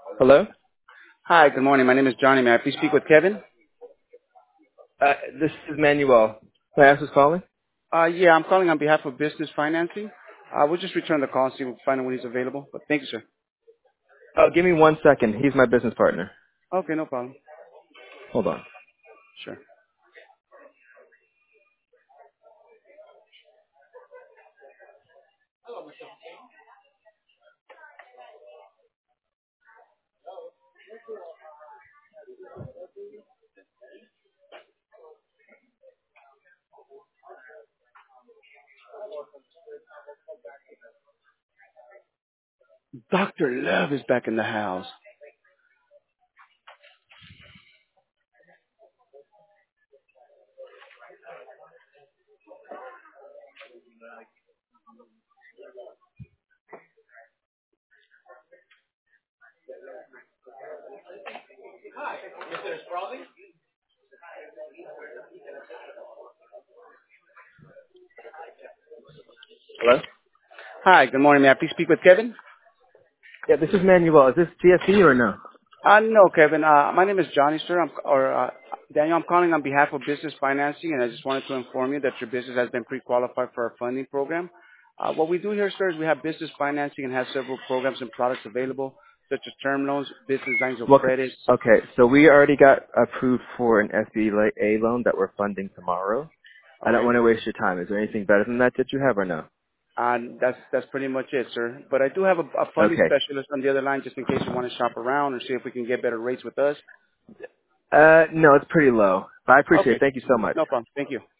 Hello? Hi, good morning. My name is Johnny. May I please speak with Kevin? This is Manuel. Can I ask who's calling? Yeah, I'm calling on behalf of Business Financing. We'll just return the call and see if we can find out when he's available. But thank you, sir. Oh, give me 1 second. He's my business partner. Okay, no problem. Hold on. Sure. Dr. Love is back in the house. Hello? Hi, good morning. May I please speak with Kevin? Yeah, this is Manuel. Is this GSE or no? No, Kevin. My name is Johnny, sir. Daniel, I'm calling on behalf of Business Financing, and I just wanted to inform you that your business has been pre-qualified for our funding program. What we do here, sir, is we have business financing and have several programs and products available, such as term loans, business lines of Well, credit. okay, so we already got approved for an SBA loan that we're funding tomorrow. I don't Okay. want to waste your time. Is there anything better than that you have or no? And that's pretty much it, sir. But I do have a funding Okay. specialist on the other line just in case you want to shop around or see if we can get better rates with us. No, it's pretty low. But I appreciate it. Okay. Thank you so much. No problem. Thank you.